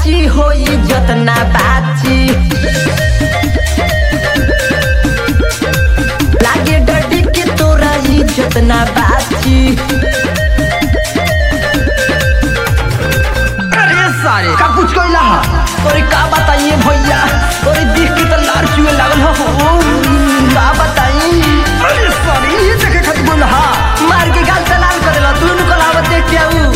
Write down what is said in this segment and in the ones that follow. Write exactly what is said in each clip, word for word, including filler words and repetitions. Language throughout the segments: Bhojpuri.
बाची होई जतना बाची लागे डडी के तोरा इज्जत ना बाची। अरे सारे का कुछ कोइला हा तोरे का बताइए भैया तोरे देख के तो लार चुए लागल हो का बताई। अरे सारे ये देखे खत बोल हा मार के गाल से लाल करेला तू नु कलावत देख के आऊ।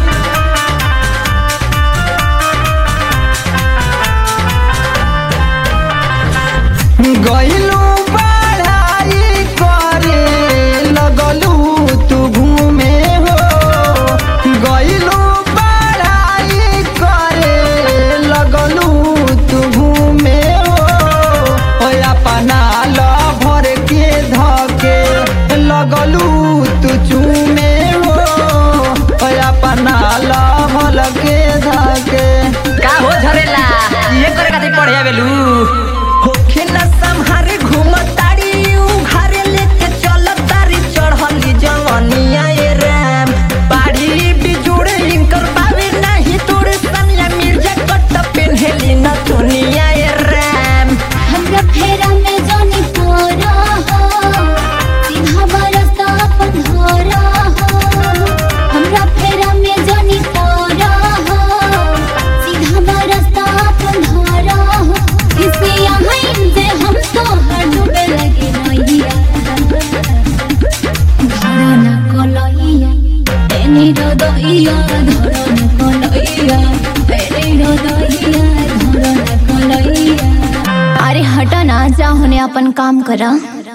गइलू पढ़ाई करे लगलू तू घूमे हो गइलू पढ़ाई करे लगलू तू घूमे हो अपना लभर के धके लगलू तू चूमे हो अपना लभर के धके का हो झरेला ये करे खातिर पढ़े बेलू होखे न संहारे घूमताड़ी उघारे लेके चलतारी चढ़ली जवनिया ए राम बाड़ी बिजुड़े इनकर बावे नहीं तोड़े सनिया मिर्जा कट पेन्हेली न दुनिया ए राम। हमरा फेरा में जानी पोरा हो सीधा बरसता अपन धरा हो हमरा फेरा में जानी पोरा हो सीधा बरसता अपन धरा हो इसे यहाँ जे हम तो हर डूबे लगे नैया धरा न कलैया एनी रदैया धरा न कलैया एनी रदैया धरा न कलैया। अरे हटा ना जा होने अपन काम करा।